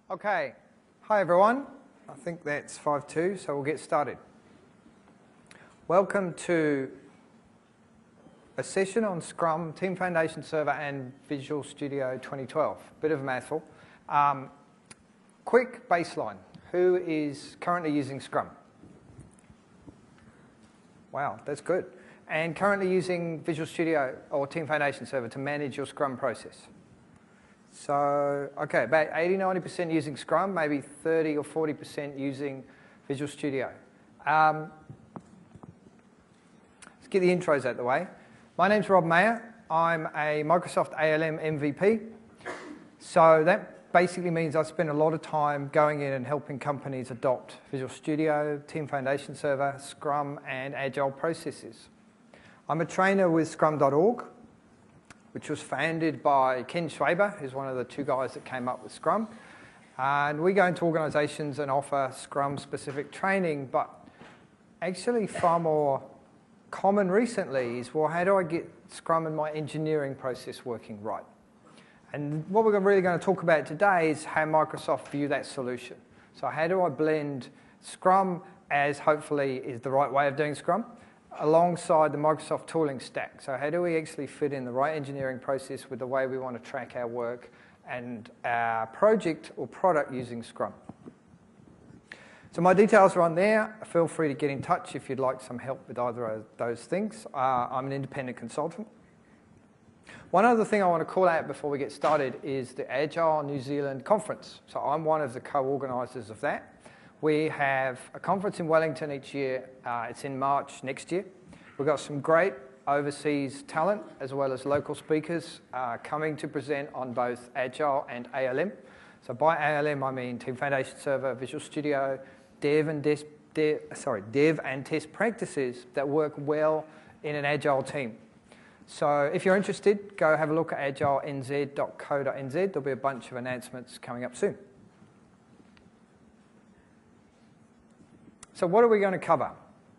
Okay, hi everyone. I think that's 5-2, so we'll get started. Welcome to a session on Scrum, Team Foundation Server and Visual Studio 2012. Bit of a mouthful. Quick baseline. Who is currently using Scrum? Wow, that's good. And currently using Visual Studio or Team Foundation Server to manage your Scrum process. So, okay, about 80-90% using Scrum, maybe 30 or 40% using Visual Studio. Let's get the intros out of the way. My name's Rob Mayer. I'm a Microsoft ALM MVP. So that basically means I spend a lot of time going in and helping companies adopt Visual Studio, Team Foundation Server, Scrum, and Agile processes. I'm a trainer with Scrum.org, which was founded by Ken Schwaber, who's one of the two guys that came up with Scrum. And we go into organizations and offer Scrum-specific training, but actually far more common recently is, well, how do I get Scrum and my engineering process working right? And what we're really going to talk about today is how Microsoft view that solution. So how do I blend Scrum, as hopefully is the right way of doing Scrum, alongside the Microsoft tooling stack? So how do we actually fit in the right engineering process with the way we want to track our work and our project or product using Scrum? So my details are on there. Feel free to get in touch if you'd like some help with either of those things. I'm an independent consultant. One other thing I want to call out before we get started is the Agile New Zealand conference. So I'm one of the co-organisers of that. We have a conference in Wellington each year. It's in March next year. We've got some great overseas talent as well as local speakers coming to present on both Agile and ALM. So by ALM, I mean Team Foundation Server, Visual Studio, dev and test practices that work well in an Agile team. So if you're interested, go have a look at agilenz.co.nz. There'll be a bunch of announcements coming up soon. So what are we going to cover?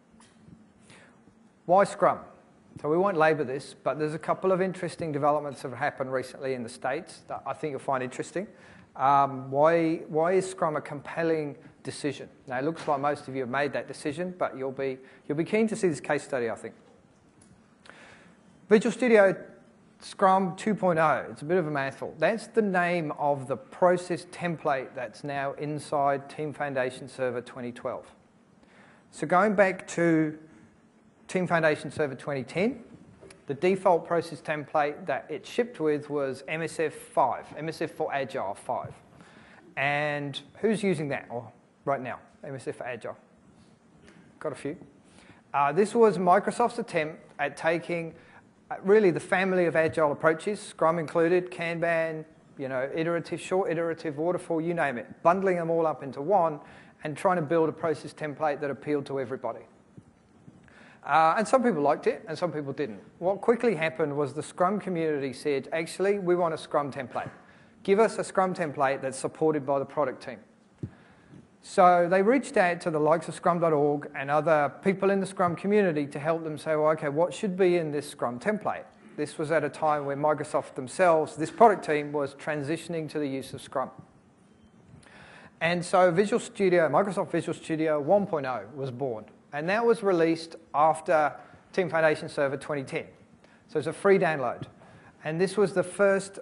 Why Scrum? So we won't labour this, but there's a couple of interesting developments that have happened recently in the States that I think you'll find interesting. Why is Scrum a compelling decision? Now, it looks like most of you have made that decision, but you'll be keen to see this case study, I think. Visual Studio Scrum 2.0, it's a bit of a mouthful. That's the name of the process template that's now inside Team Foundation Server 2012. So going back to Team Foundation Server 2010, the default process template that it shipped with was MSF 5, MSF for Agile 5. And who's using that right now, MSF for Agile? Got a few. This was Microsoft's attempt at taking really the family of Agile approaches, Scrum included, Kanban, iterative, short iterative, waterfall, you name it, bundling them all up into one and trying to build a process template that appealed to everybody. And some people liked it, and some people didn't. What quickly happened was the Scrum community said, actually, we want a Scrum template. Give us a Scrum template that's supported by the product team. So they reached out to the likes of Scrum.org and other people in the Scrum community to help them say, well, okay, what should be in this Scrum template? This was at a time when Microsoft themselves, this product team, was transitioning to the use of Scrum. And so Microsoft Visual Studio 1.0 was born. And that was released after Team Foundation Server 2010. So it's a free download. And this was the first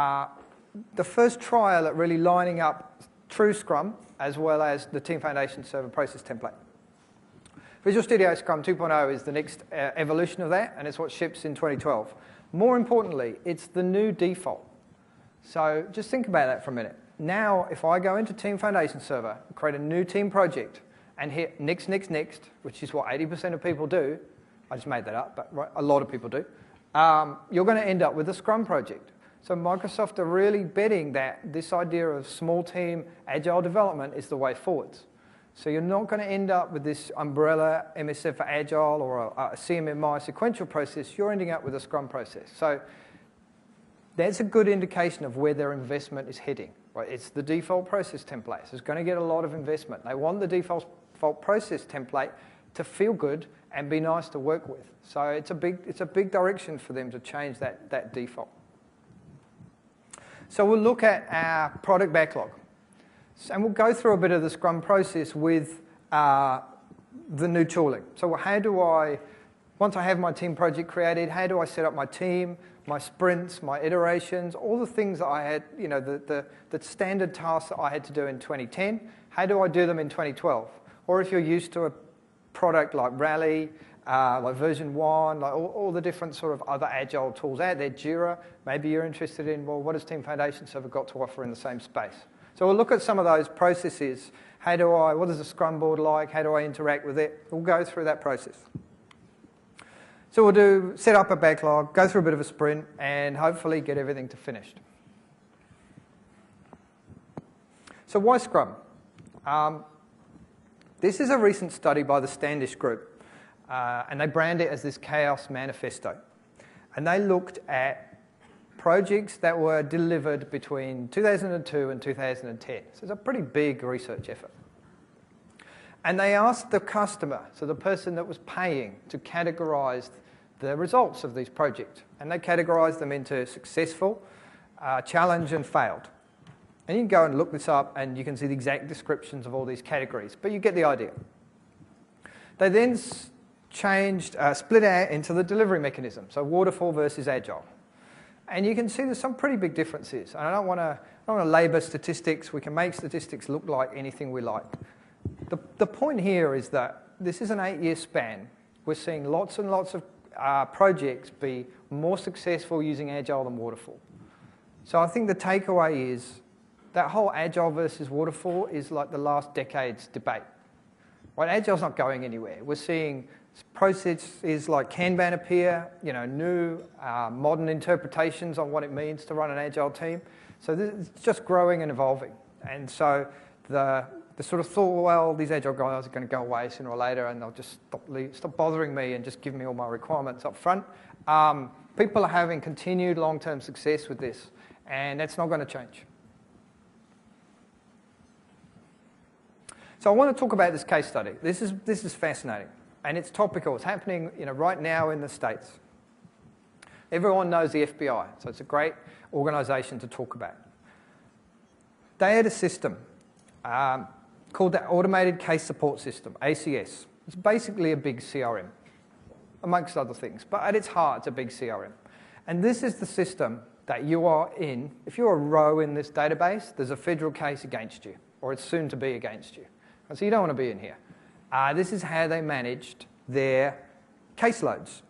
trial at really lining up true Scrum as well as the Team Foundation Server process template. Visual Studio Scrum 2.0 is the next evolution of that, and it's what ships in 2012. More importantly, it's the new default. So just think about that for a minute. Now, if I go into Team Foundation Server, create a new team project, and hit next, which is what 80% of people do, I just made that up, but a lot of people do, you're going to end up with a Scrum project. So Microsoft are really betting that this idea of small team Agile development is the way forwards. So you're not going to end up with this umbrella MSF for Agile or a CMMI sequential process. You're ending up with a Scrum process. So that's a good indication of where their investment is heading. Right? It's the default process template. So it's going to get a lot of investment. They want the default process template to feel good and be nice to work with. So it's a big direction for them to change that default. So we'll look at our product backlog. And we'll go through a bit of the Scrum process with the new tooling. So how do I, once I have my team project created, how do I set up my team, my sprints, my iterations, all the things that I had, you know, the standard tasks that I had to do in 2010, how do I do them in 2012? Or if you're used to a product like Rally, like version 1, like all the different sort of other agile tools out there, Jira, maybe you're interested in, well, what does Team Foundation Server got to offer in the same space? So we'll look at some of those processes. What is a Scrum board like? How do I interact with it? We'll go through that process. So we'll set up a backlog, go through a bit of a sprint, and hopefully get everything to finished. So why Scrum? This is a recent study by the Standish Group, and they brand it as this Chaos Manifesto. And they looked at projects that were delivered between 2002 and 2010. So it's a pretty big research effort. And they asked the customer, so the person that was paying, to categorize the results of these projects. And they categorized them into successful, challenge, and failed. And you can go and look this up, and you can see the exact descriptions of all these categories. But you get the idea. They then split out into the delivery mechanism, so waterfall versus agile. And you can see there's some pretty big differences. And I don't want to labour statistics. We can make statistics look like anything we like. The point here is that this is an 8-year span. We're seeing lots and lots of projects be more successful using Agile than Waterfall. So I think the takeaway is that whole Agile versus Waterfall is like the last decade's debate. Right? Agile's not going anywhere. We're seeing processes like Kanban appear, you know, new modern interpretations on what it means to run an Agile team. So it's just growing and evolving. And so the sort of thought, well, these Agile guys are going to go away sooner or later, and they'll just stop bothering me and just give me all my requirements up front. People are having continued long-term success with this, and that's not going to change. So I want to talk about this case study. This is fascinating. And it's topical. It's happening, you know, right now in the States. Everyone knows the FBI, so it's a great organisation to talk about. They had a system called the Automated Case Support System, ACS. It's basically a big CRM, amongst other things. But at its heart, it's a big CRM. And this is the system that you are in. If you're a row in this database, there's a federal case against you, or it's soon to be against you. And so you don't want to be in here. This is how they managed their caseloads.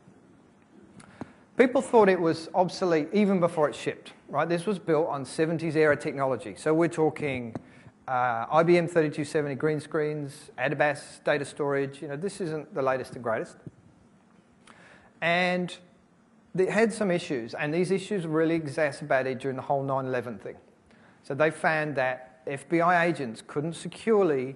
People thought it was obsolete even before it shipped. Right? This was built on 70s era technology. So we're talking IBM 3270 green screens, Adabas data storage. You know, this isn't the latest and greatest. And it had some issues, and these issues really exacerbated during the whole 9/11 thing. So they found that FBI agents couldn't securely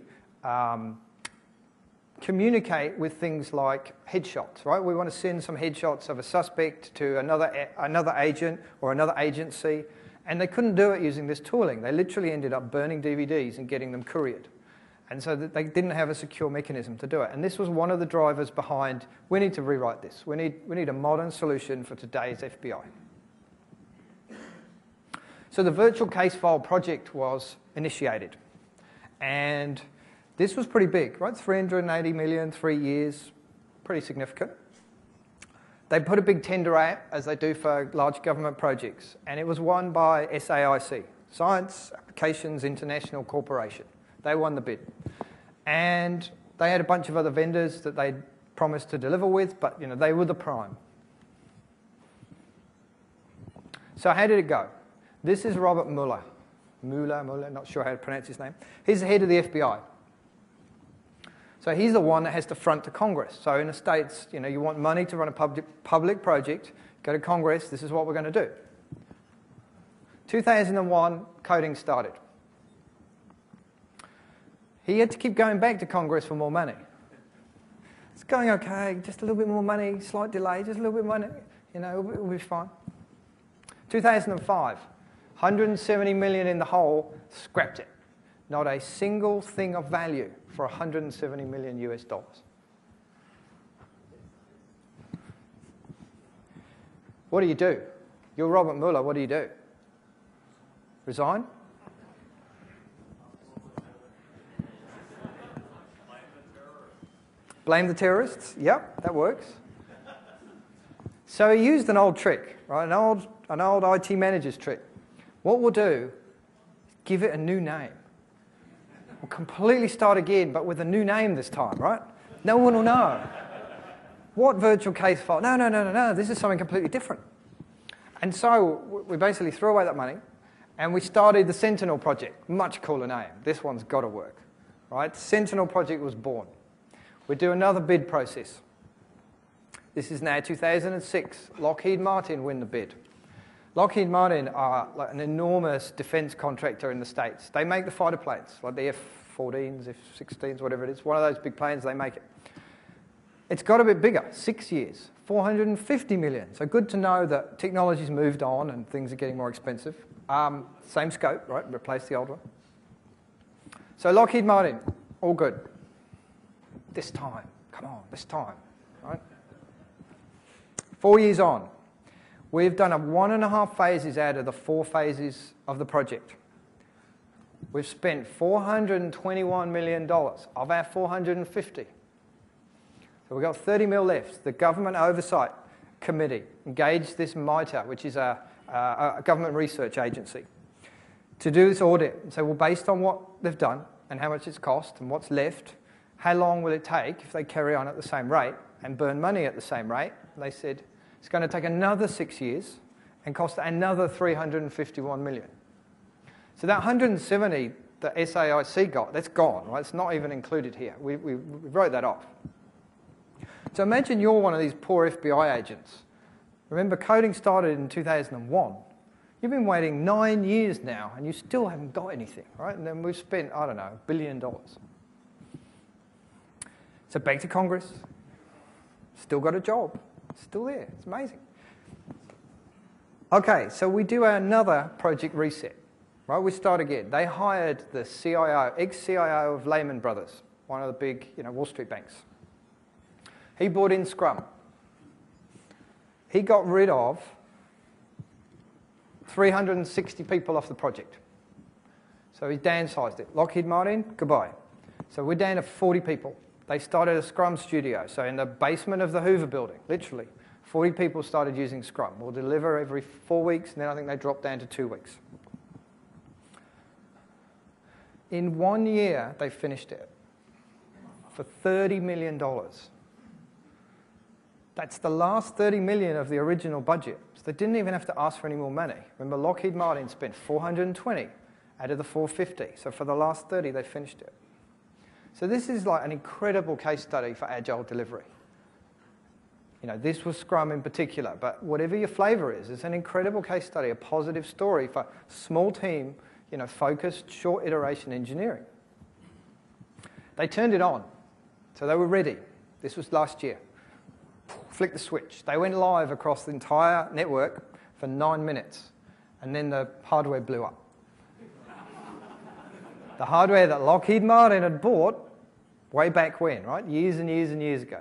communicate with things like headshots, right? We want to send some headshots of a suspect to another agent or another agency, and they couldn't do it using this tooling. They literally ended up burning DVDs and getting them couriered. And so that they didn't have a secure mechanism to do it. And this was one of the drivers behind, we need to rewrite this. We need a modern solution for today's FBI. So the virtual case file project was initiated. And this was pretty big, right? 380 million, 3 years, pretty significant. They put a big tender out, as they do for large government projects, and it was won by SAIC, Science Applications International Corporation. They won the bid. And they had a bunch of other vendors that they promised to deliver with, but you know, they were the prime. So how did it go? This is Robert Mueller. Mueller, not sure how to pronounce his name. He's the head of the FBI. So he's the one that has to front to Congress. So in the States, you know, you want money to run a public project, go to Congress, this is what we're going to do. 2001, coding started. He had to keep going back to Congress for more money. It's going okay, just a little bit more money, slight delay, just a little bit of money, you know, it'll be fine. 2005, 170 million in the hole, scrapped it. Not a single thing of value for 170 million US dollars. What do you do? You're Robert Mueller, what do you do? Resign? Blame the terrorists? Yep, that works. So he used an old trick, right? An old IT manager's trick. What we'll do is give it a new name. We'll completely start again, but with a new name this time, right? No one will know. What virtual case file? No, this is something completely different. And so we basically threw away that money, and we started the Sentinel project. Much cooler name. This one's got to work, right? Sentinel project was born. We do another bid process. This is now 2006. Lockheed Martin win the bid. Lockheed Martin are like an enormous defense contractor in the States. They make the fighter planes, like the F-14s, F-16s, whatever it is. One of those big planes, they make it. It's got a bit bigger, 6 years, 450 million. So good to know that technology's moved on and things are getting more expensive. Same scope, right? Replace the old one. So Lockheed Martin, all good. This time, come on, this time, right? 4 years on, we've done 1.5 phases out of the 4 phases of the project. We've spent $421 million of our 450. So we've got 30 mil left. The Government Oversight Committee engaged this MITRE, which is a government research agency, to do this audit and say, well, based on what they've done and how much it's cost and what's left, how long will it take if they carry on at the same rate and burn money at the same rate? And they said it's going to take another 6 years and cost another $351 million. So that 170 that SAIC got, that's gone, right? It's not even included here. We wrote that off. So imagine you're one of these poor FBI agents. Remember, coding started in 2001. You've been waiting 9 years now, and you still haven't got anything, right? And then we've spent, I don't know, $1 billion. So back to Congress. Still got a job. Still there. It's amazing. Okay, so we do another project reset. Right, we start again. They hired the CIO, ex-CIO of Lehman Brothers, one of the big, Wall Street banks. He brought in Scrum. He got rid of 360 people off the project. So he downsized it. Lockheed Martin, goodbye. So we're down to 40 people. They started a Scrum studio. So in the basement of the Hoover building, literally, 40 people started using Scrum. We'll deliver every 4 weeks, and then I think they dropped down to 2 weeks. In 1 year, they finished it for $30 million. That's the last $30 million of the original budget. So they didn't even have to ask for any more money. Remember, Lockheed Martin spent 420 out of the 450. So for the last 30, they finished it. So this is like an incredible case study for agile delivery. This was Scrum in particular, but whatever your flavor is, it's an incredible case study, a positive story for small team, focused, short iteration engineering. They turned it on. So they were ready. This was last year. Flick the switch. They went live across the entire network for 9 minutes, and then the hardware blew up. The hardware that Lockheed Martin had bought way back when, right? Years and years and years ago.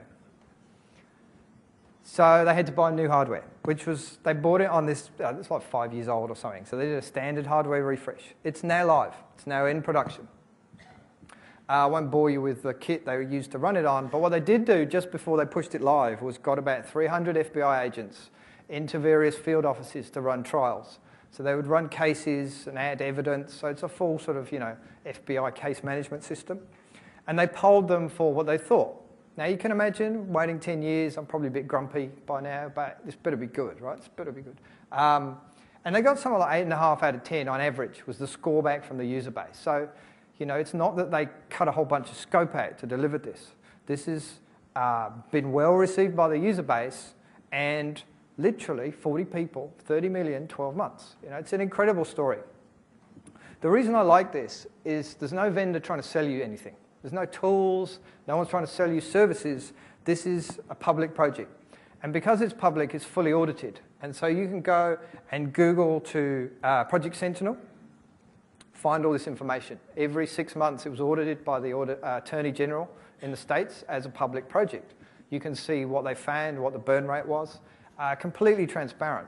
So they had to buy new hardware, which was, they bought it on this, it's like 5 years old or something. So they did a standard hardware refresh. It's now live. It's now in production. I won't bore you with the kit they used to run it on, but what they did do just before they pushed it live was got about 300 FBI agents into various field offices to run trials. So they would run cases and add evidence. So it's a full sort of, FBI case management system. And they polled them for what they thought. Now you can imagine waiting 10 years, I'm probably a bit grumpy by now, but this better be good, right? This better be good. And they got something like 8.5 out of 10 on average was the score back from the user base. So, it's not that they cut a whole bunch of scope out to deliver this. This has been well received by the user base, and literally 40 people, 30 million, 12 months. It's an incredible story. The reason I like this is there's no vendor trying to sell you anything. There's no tools. No one's trying to sell you services. This is a public project. And because it's public, it's fully audited. And so you can go and Google to Project Sentinel, find all this information. Every 6 months, it was audited by the Attorney General in the States as a public project. You can see what they found, what the burn rate was. Completely transparent.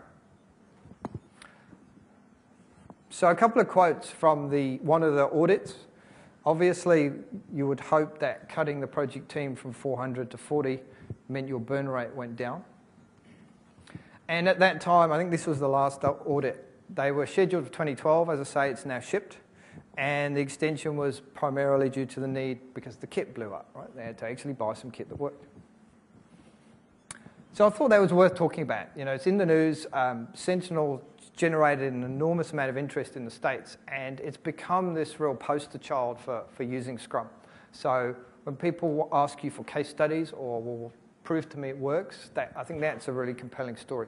So a couple of quotes from one of the audits. Obviously, you would hope that cutting the project team from 400 to 40 meant your burn rate went down. And at that time, I think this was the last audit, they were scheduled for 2012. As I say, it's now shipped. And the extension was primarily due to the need because the kit blew up, right? They had to actually buy some kit that worked. So I thought that was worth talking about. You know, it's in the news. Sentinel generated an enormous amount of interest in the States, and it's become this real poster child for using Scrum. So when people ask you for case studies or will prove to me it works, I think that's a really compelling story.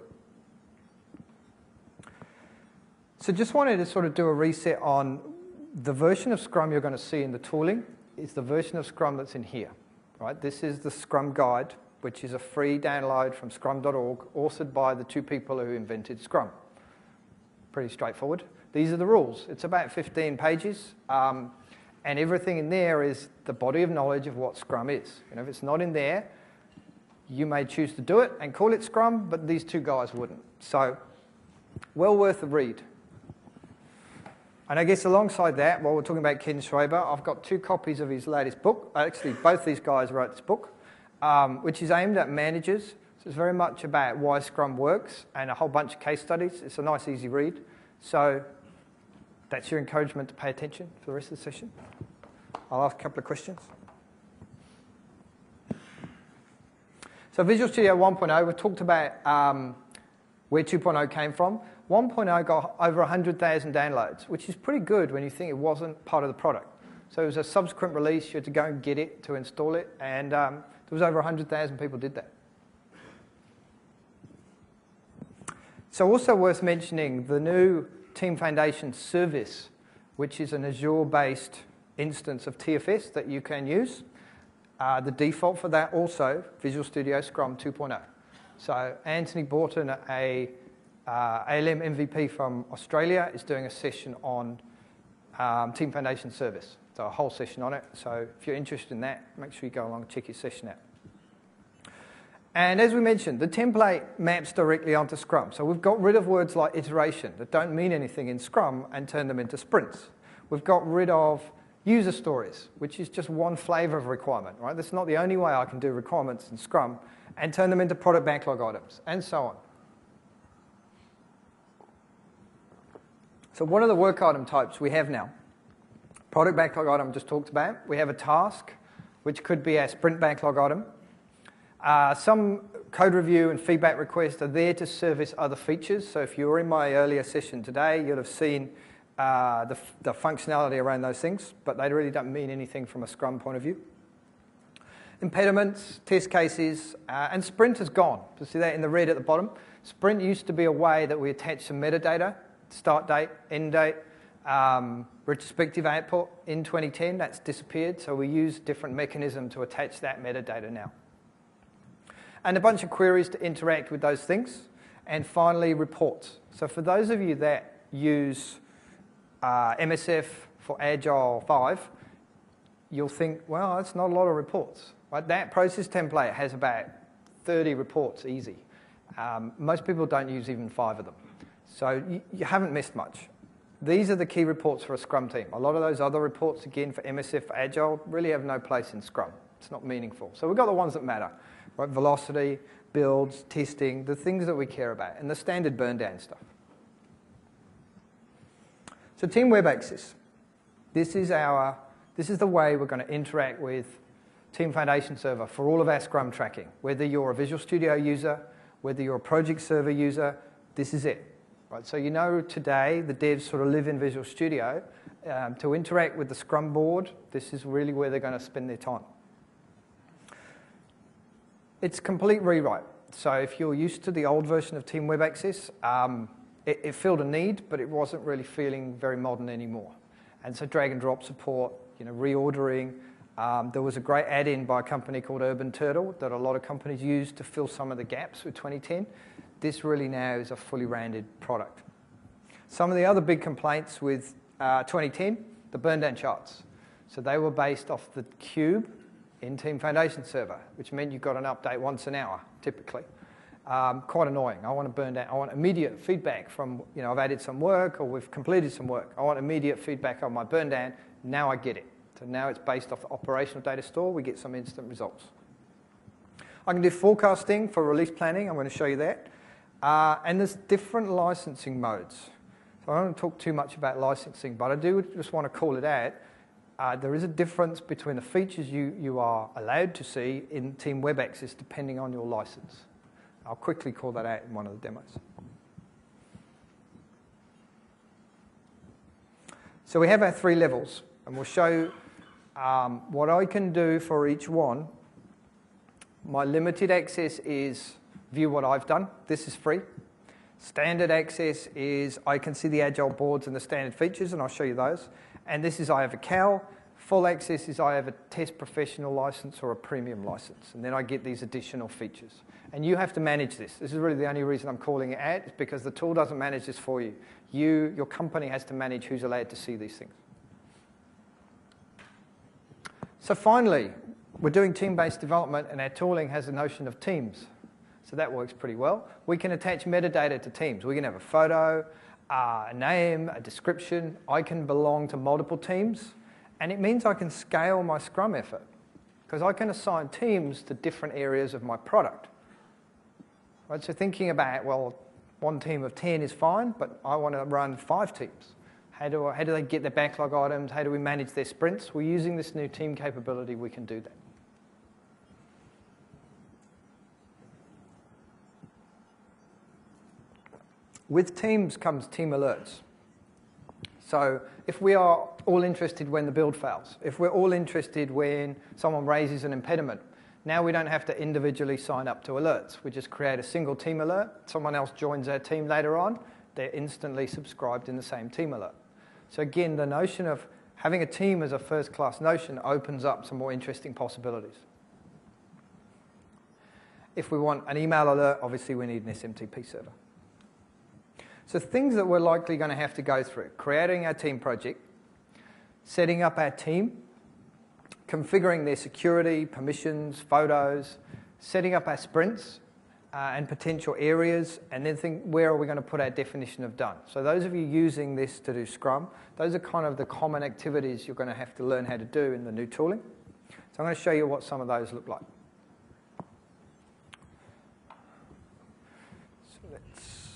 So just wanted to sort of do a reset on the version of Scrum you're going to see in the tooling is the version of Scrum that's in here, right? This is the Scrum Guide, which is a free download from scrum.org, authored by the two people who invented Scrum. Pretty straightforward. These are the rules. It's about 15 pages, and everything in there is the body of knowledge of what Scrum is. You know, if it's not in there, you may choose to do it and call it Scrum, but these two guys wouldn't. So, well worth a read. And I guess alongside that, while we're talking about Ken Schwaber, I've got 2 copies of his latest book. Actually, both these guys wrote this book, which is aimed at managers. So it's very much about why Scrum works and a whole bunch of case studies. It's a nice, easy read. So that's your encouragement to pay attention for the rest of the session. I'll ask a couple of questions. So Visual Studio 1.0, we've talked about where 2.0 came from. 1.0 got over 100,000 downloads, which is pretty good when you think it wasn't part of the product. So it was a subsequent release, you had to go and get it to install it, and there was over 100,000 people did that. So also worth mentioning the new Team Foundation service, which is an Azure-based instance of TFS that you can use. The default for that also, Visual Studio Scrum 2.0. So Anthony Borton, a ALM MVP from Australia, is doing a session on Team Foundation service. So a whole session on it. So if you're interested in that, make sure you go along and check his session out. And as we mentioned, the template maps directly onto Scrum. So we've got rid of words like iteration that don't mean anything in Scrum and turn them into sprints. We've got rid of user stories, which is just one flavor of requirement, right? That's not the only way I can do requirements in Scrum, and turn them into product backlog items, and so on. So what are the work item types we have now? Product backlog item just talked about. We have a task, which could be a sprint backlog item. Some code review and feedback requests are there to service other features. So if you were in my earlier session today, you'll have seen the functionality around those things, but they really don't mean anything from a Scrum point of view. Impediments, test cases, and sprint is gone. You see that in the red at the bottom. Sprint used to be a way that we attach some metadata, start date, end date, retrospective output. In 2010, that's disappeared, so we use a different mechanism to attach that metadata now. And a bunch of queries to interact with those things. And finally, reports. So for those of you that use MSF for Agile 5, you'll think, well, that's not a lot of reports. Right? That process template has about 30 reports easy. Most people don't use even 5 of them. So you haven't missed much. These are the key reports for a Scrum team. A lot of those other reports, again, for MSF, for Agile, really have no place in Scrum. It's not meaningful. So we've got the ones that matter, right? Velocity, builds, testing, the things that we care about, and the standard burn down stuff. So Team Web Access. This is the way we're going to interact with Team Foundation Server for all of our Scrum tracking. Whether you're a Visual Studio user, whether you're a project server user, this is it. Right, so you know today the devs sort of live in Visual Studio. To interact with the Scrum board, this is really where they're going to spend their time. It's complete rewrite. So if you're used to the old version of Team Web Access, it filled a need, but it wasn't really feeling very modern anymore. And so drag and drop support, reordering. There was a great add-in by a company called Urban Turtle that a lot of companies used to fill some of the gaps with 2010. This really now is a fully rounded product. Some of the other big complaints with 2010, the burn down charts. So they were based off the cube in Team Foundation Server, which meant you got an update once an hour, typically. Quite annoying. I want to burn down. I want immediate feedback from, I've added some work or we've completed some work. I want immediate feedback on my burn down. Now I get it. So now it's based off the operational data store. We get some instant results. I can do forecasting for release planning. I'm going to show you that. And there's different licensing modes. So I don't want to talk too much about licensing, but I do just want to call it out. There is a difference between the features you are allowed to see in Team Web Access depending on your license. I'll quickly call that out in one of the demos. So we have our 3 levels, and we'll show what I can do for each one. My limited access is view what I've done. This is free. Standard access is I can see the agile boards and the standard features, and I'll show you those. And this is I have a CAL. Full access is I have a test professional license or a premium license, and then I get these additional features. And you have to manage this. This is really the only reason I'm calling it out, is because the tool doesn't manage this for you. Your company has to manage who's allowed to see these things. So finally, we're doing team-based development, and our tooling has a notion of teams. So that works pretty well. We can attach metadata to teams. We can have a photo, a name, a description. I can belong to multiple teams, and it means I can scale my Scrum effort because I can assign teams to different areas of my product. Right, so thinking about, well, one team of 10 is fine, but I want to run 5 teams. How do they get their backlog items? How do we manage their sprints? We're using this new team capability. We can do that. With teams comes team alerts. So if we are all interested when the build fails, if we're all interested when someone raises an impediment, now we don't have to individually sign up to alerts. We just create a single team alert. Someone else joins our team later on. They're instantly subscribed in the same team alert. So again, the notion of having a team as a first-class notion opens up some more interesting possibilities. If we want an email alert, obviously we need an SMTP server. So things that we're likely going to have to go through: creating our team project, setting up our team, configuring their security, permissions, photos, setting up our sprints and potential areas, and then think, where are we going to put our definition of done? So those of you using this to do Scrum, those are kind of the common activities you're going to have to learn how to do in the new tooling. So I'm going to show you what some of those look like. So let's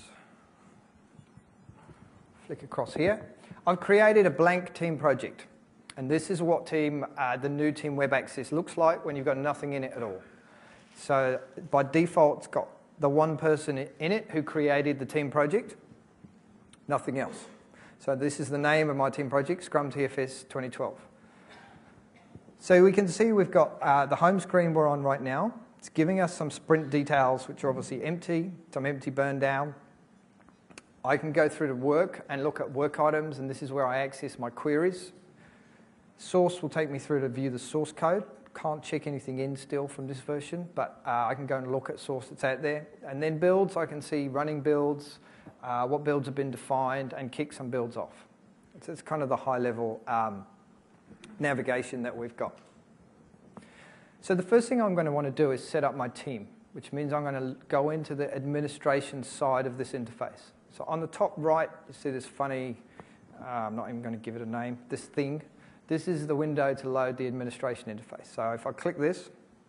flick across here. I've created a blank team project. And this is what the new Team Web Access looks like when you've got nothing in it at all. So by default, it's got the one person in it who created the team project, nothing else. So this is the name of my team project, Scrum TFS 2012. So we can see we've got the home screen we're on right now. It's giving us some sprint details, which are obviously empty, some empty burn down. I can go through to work and look at work items, and this is where I access my queries. Source will take me through to view the source code. Can't check anything in still from this version, but I can go and look at source that's out there. And then builds, I can see running builds, what builds have been defined, and kick some builds off. So it's kind of the high-level navigation that we've got. So the first thing I'm going to want to do is set up my team, which means I'm going to go into the administration side of this interface. So on the top right, you see this funny, I'm not even going to give it a name, this thing. This is the window to load the administration interface. So if I click this,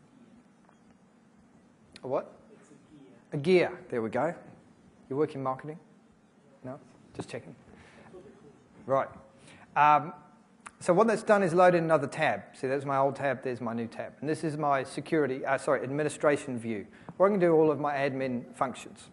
a what? It's a gear. A gear, there we go. You work in marketing? No? Just checking. Right. So what that's done is loaded another tab. See, there's my old tab, there's my new tab. And this is my administration view, where I can do all of my admin functions.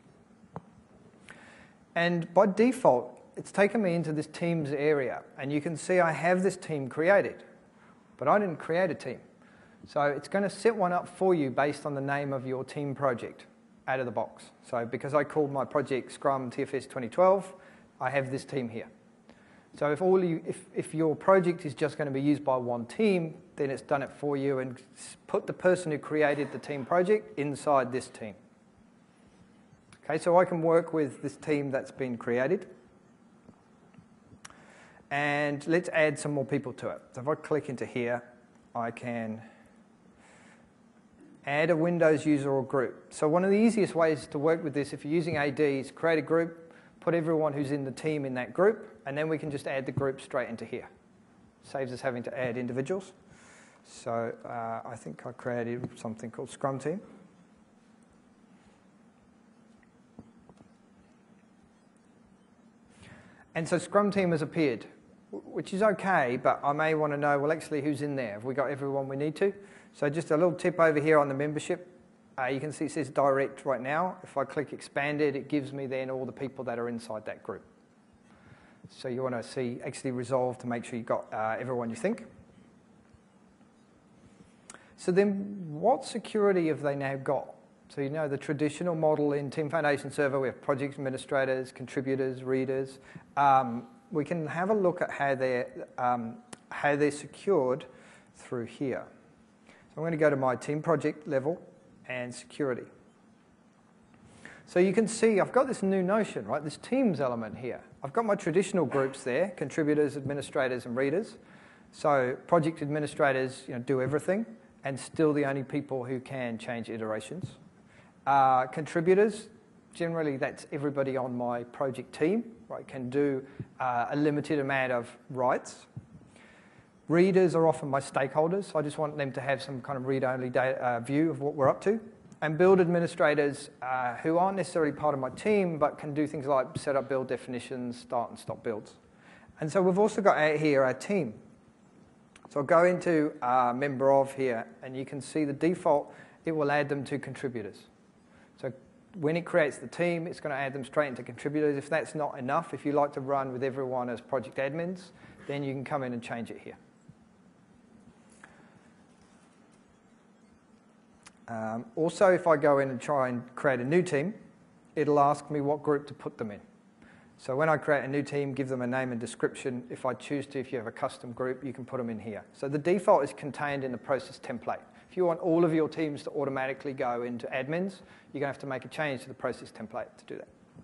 And by default, it's taken me into this Teams area, and you can see I have this team created, but I didn't create a team. So it's going to set one up for you based on the name of your team project out of the box. So because I called my project Scrum TFS 2012, I have this team here. So if your project is just going to be used by one team, then it's done it for you and put the person who created the team project inside this team. Okay, so I can work with this team that's been created. And let's add some more people to it. So if I click into here, I can add a Windows user or group. So one of the easiest ways to work with this, if you're using AD, is create a group, put everyone who's in the team in that group, and then we can just add the group straight into here. Saves us having to add individuals. So I think I created something called Scrum Team. And so Scrum Team has appeared, which is okay, but I may want to know, well, actually, who's in there? Have we got everyone we need to? So just a little tip over here on the membership. You can see it says direct right now. If I click expanded, it gives me then all the people that are inside that group. So you want to see actually resolve to make sure you've got everyone you think. So then what security have they now got? So you know the traditional model in Team Foundation Server, we have project administrators, contributors, readers. We can have a look at how they're secured through here. So I'm going to go to my team project level and security. So you can see I've got this new notion, right? This teams element here. I've got my traditional groups there, contributors, administrators, and readers. So project administrators, do everything, and still the only people who can change iterations. Contributors, generally that's everybody on my project team, right? Can do a limited amount of rights. Readers are often my stakeholders. I just want them to have some kind of read-only view of what we're up to. And build administrators who aren't necessarily part of my team, but can do things like set up build definitions, start and stop builds. And so we've also got out here our team. So I'll go into member of here, and you can see the default, it will add them to contributors. So when it creates the team, it's going to add them straight into contributors. If that's not enough, if you like to run with everyone as project admins, then you can come in and change it here. Also, if I go in and try and create a new team, it'll ask me what group to put them in. So when I create a new team, give them a name and description. If I choose to, if you have a custom group, you can put them in here. So the default is contained in the process template. If you want all of your teams to automatically go into admins, you're going to have to make a change to the process template to do that.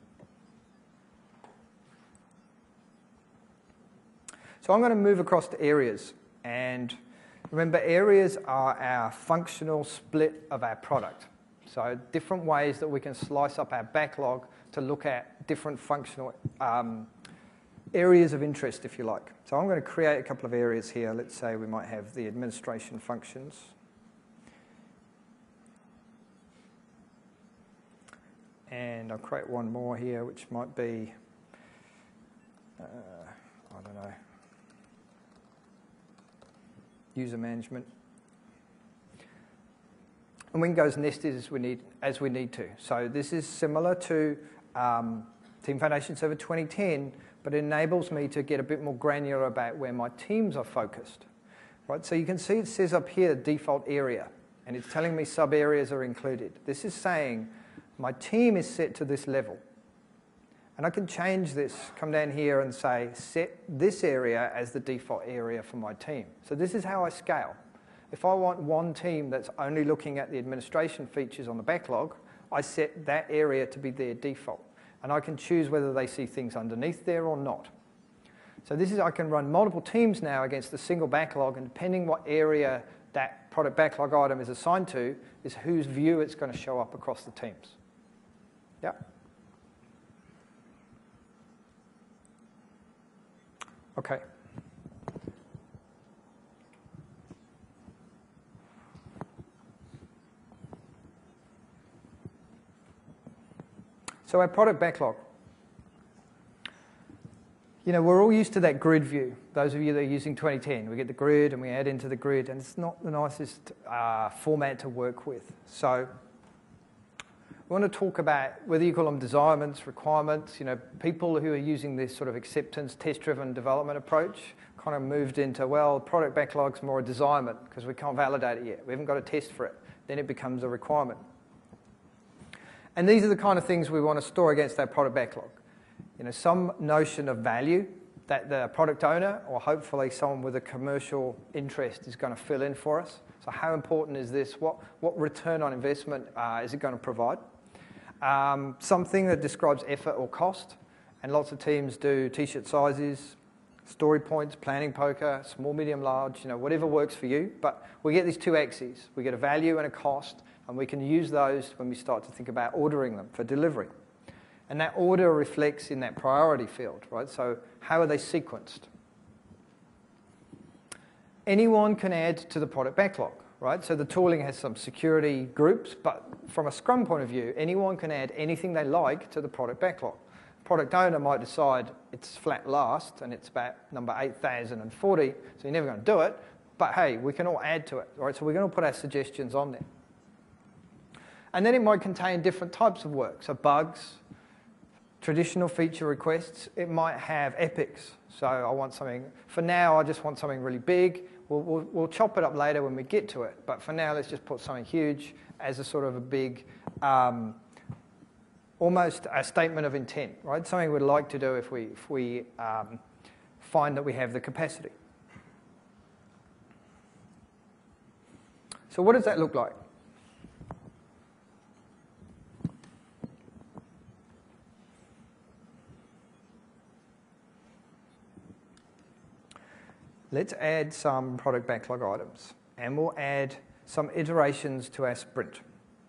So I'm going to move across to areas. And remember, areas are our functional split of our product. So different ways that we can slice up our backlog to look at different functional areas of interest, if you like. So I'm going to create a couple of areas here. Let's say we might have the administration functions. And I'll create one more here, which might be, I don't know, user management. And we can go as nested as we need to. So this is similar to Team Foundation Server 2010, but it enables me to get a bit more granular about where my teams are focused. Right? So you can see it says up here default area, and it's telling me sub areas are included. This is saying my team is set to this level. And I can change this, come down here and say, set this area as the default area for my team. So this is how I scale. If I want one team that's only looking at the administration features on the backlog, I set that area to be their default. And I can choose whether they see things underneath there or not. So this is, I can run multiple teams now against a single backlog, and depending what area that product backlog item is assigned to, is whose view it's going to show up across the teams. Yeah? Okay. So our product backlog. We're all used to that grid view. Those of you that are using 2010, we get the grid and we add into the grid, and it's not the nicest format to work with. So we want to talk about whether you call them desirements, requirements. People who are using this sort of acceptance, test-driven development approach kind of moved into, well, product backlog's more a desirement because we can't validate it yet. We haven't got a test for it. Then it becomes a requirement. And these are the kind of things we want to store against our product backlog. Some notion of value that the product owner, or hopefully someone with a commercial interest, is going to fill in for us. So how important is this? What return on investment is it going to provide? Something that describes effort or cost, and lots of teams do t-shirt sizes, story points, planning poker, small, medium, large, whatever works for you. But we get these two axes. We get a value and a cost, and we can use those when we start to think about ordering them for delivery. And that order reflects in that priority field, right? So how are they sequenced? anyone can add to the product backlog, right? So the tooling has some security groups, but from a Scrum point of view, anyone can add anything they like to the product backlog. Product owner might decide it's flat last and it's about number 8,040, so you're never going to do it, but hey, we can all add to it, right? So we're going to put our suggestions on there. And then it might contain different types of work, so bugs, traditional feature requests. It might have epics, so I want something, for now I just want something really big. We'll chop it up later when we get to it, but for now let's just put something huge as a sort of a big, almost a statement of intent, right? Something we'd like to do if we find that we have the capacity. So what does that look like? Let's add some product backlog items, and we'll add some iterations to our sprint.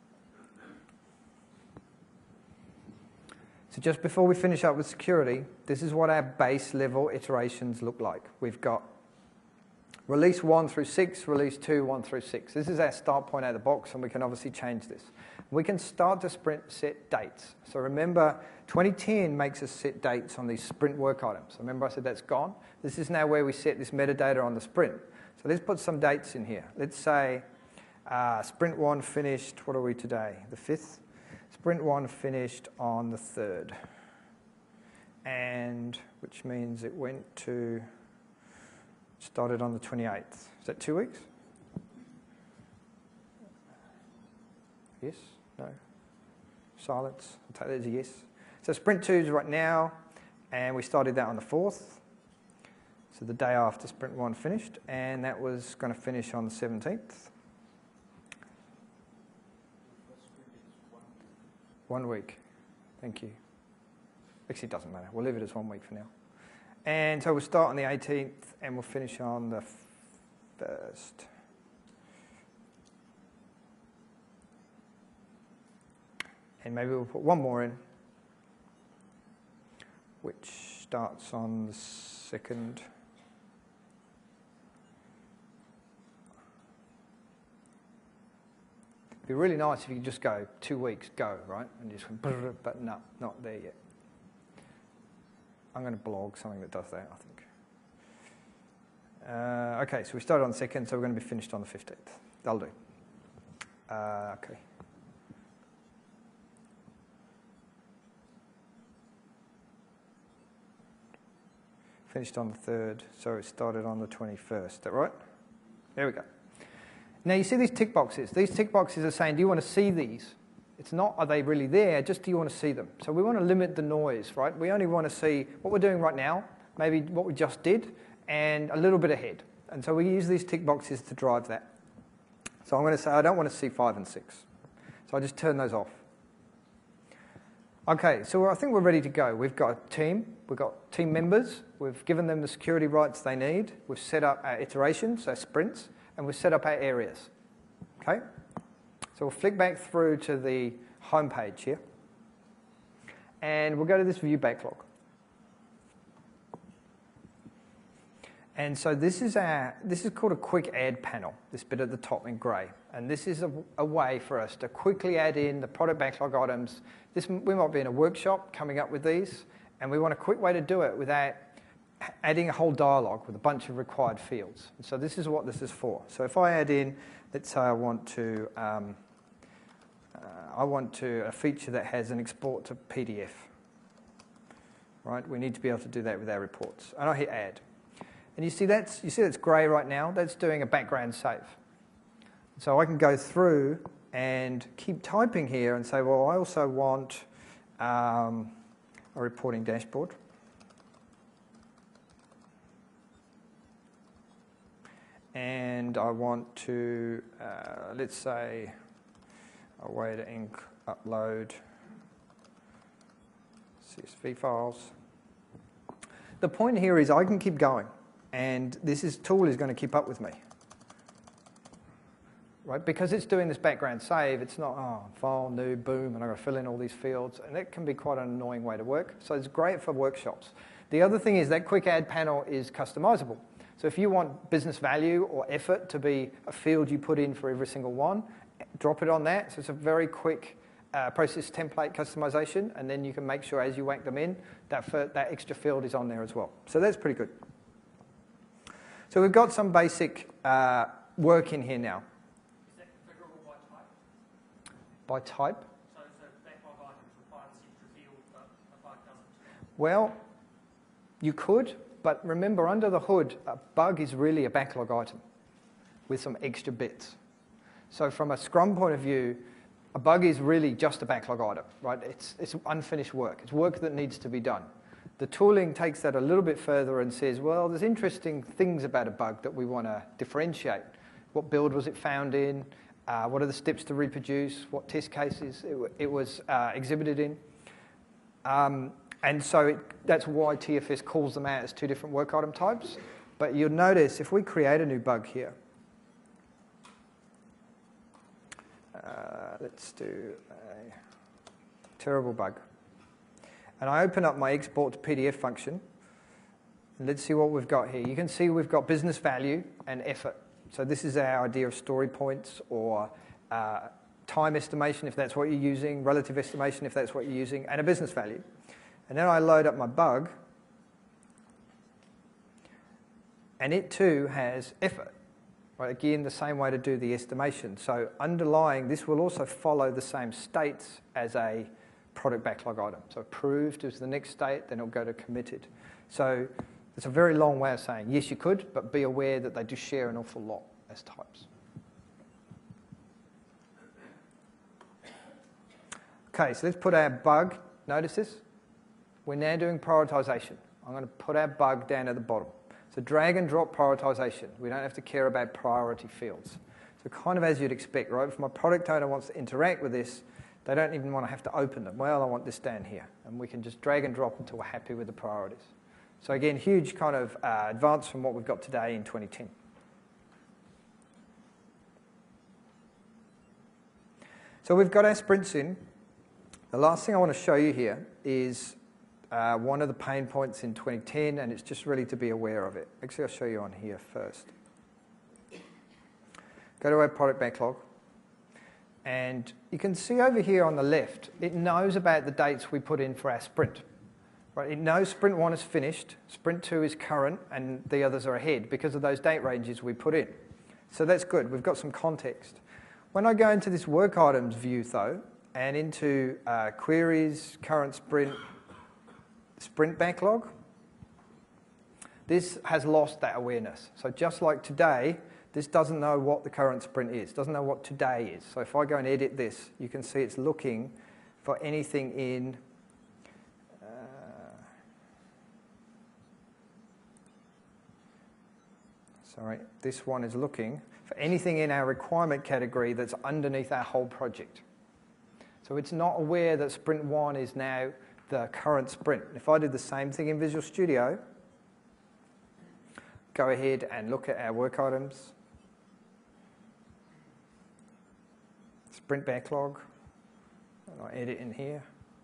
So just before we finish up with security, this is what our base level iterations look like. We've got release 1 through 6, release 2, 1 through 6. This is our start point out of the box, and we can obviously change this. We can start to sprint set dates. So remember, 2010 makes us set dates on these sprint work items. Remember I said that's gone? This is now where we set this metadata on the sprint. So let's put some dates in here. Let's say sprint 1 finished, what are we today? The 5th? Sprint 1 finished on the 3rd. And which means it went to, started on the 28th. Is that 2 weeks? Yes? No? Silence? I'll take that as a yes. So sprint 2 is right now, and we started that on the 4th. So the day after sprint 1 finished, and that was going to finish on the 17th. 1 week. Thank you. Actually, it doesn't matter. We'll leave it as 1 week for now. And so we'll start on the 18th, and we'll finish on the 1st. And maybe we'll put one more in, which starts on the 2nd. It'd be really nice if you could just go 2 weeks, go, right? And just, but no, not there yet. I'm going to blog something that does that, I think. Okay, so we started on the 2nd, so we're going to be finished on the 15th. That'll do. Okay. Finished on the 3rd, so it started on the 21st. Is that right? There we go. Now you see these tick boxes. These tick boxes are saying, do you want to see these? It's not, are they really there, just do you want to see them? So we want to limit the noise, right? We only want to see what we're doing right now, maybe what we just did, and a little bit ahead. And so we use these tick boxes to drive that. So I'm going to say I don't want to see 5 and 6. So I just turn those off. Okay, so I think we're ready to go. We've got a team, we've got team members, we've given them the security rights they need, we've set up our iterations, our sprints, and we've set up our areas. Okay? So we'll flick back through to the home page here, and we'll go to this view backlog. And so this is called a quick add panel, this bit at the top in grey. And this is a way for us to quickly add in the product backlog items. We might be in a workshop coming up with these, and we want a quick way to do it without adding a whole dialogue with a bunch of required fields. And so this is what this is for. So if I add in, let's say I want to a feature that has an export to PDF. Right? We need to be able to do that with our reports. And I hit add. And you see that's grey right now. That's doing a background save. So I can go through and keep typing here and say, well, I also want a reporting dashboard. And I want to, let's say, a way to upload CSV files. The point here is I can keep going. And this tool is going to keep up with me, right? Because it's doing this background save, it's not, file, new, boom, and I've got to fill in all these fields. And that can be quite an annoying way to work. So it's great for workshops. The other thing is that quick add panel is customizable. So if you want business value or effort to be a field you put in for every single one, drop it on that. So it's a very quick process template customization, and then you can make sure as you whack them in, that extra field is on there as well. So that's pretty good. So we've got some basic work in here now. Is that configurable by type? By type? So backlog items require this extra field, but a bug doesn't. Well, you could, but remember, under the hood, a bug is really a backlog item with some extra bits. So from a Scrum point of view, a bug is really just a backlog item, right? It's unfinished work. It's work that needs to be done. The tooling takes that a little bit further and says, well, there's interesting things about a bug that we want to differentiate. What build was it found in? What are the steps to reproduce? What test cases it was exhibited in? And so that's why TFS calls them out as two different work item types. But you'll notice if we create a new bug here, let's do a terrible bug. And I open up my export to PDF function. And let's see what we've got here. You can see we've got business value and effort. So this is our idea of story points or time estimation if that's what you're using, relative estimation if that's what you're using, and a business value. And then I load up my bug. And it too has effort. Right, again, the same way to do the estimation. So underlying, this will also follow the same states as a product backlog item. So approved is the next state, then it'll go to committed. So it's a very long way of saying, yes, you could, but be aware that they do share an awful lot as types. Okay, so let's put our bug, notice this, we're now doing prioritization. I'm going to put our bug down at the bottom. So drag and drop prioritization. We don't have to care about priority fields. So kind of as you'd expect, right? If my product owner wants to interact with this, they don't even want to have to open them. Well, I want this down here. And we can just drag and drop until we're happy with the priorities. So again, huge kind of advance from what we've got today in 2010. So we've got our sprints in. The last thing I want to show you here is one of the pain points in 2010, and it's just really to be aware of it. Actually, I'll show you on here first. Go to our product backlog, and you can see over here on the left, it knows about the dates we put in for our sprint. Right? It knows sprint 1 is finished, sprint 2 is current, and the others are ahead because of those date ranges we put in. So that's good. We've got some context. When I go into this work items view, though, and into queries, current sprint, sprint backlog, this has lost that awareness. So just like today, this doesn't know what the current sprint is, doesn't know what today is. So if I go and edit this, you can see it's looking for anything in this one is looking for anything in our requirement category that's underneath our whole project. So it's not aware that sprint 1 is now the current sprint. If I did the same thing in Visual Studio, go ahead and look at our work items, sprint backlog, and I edit in here.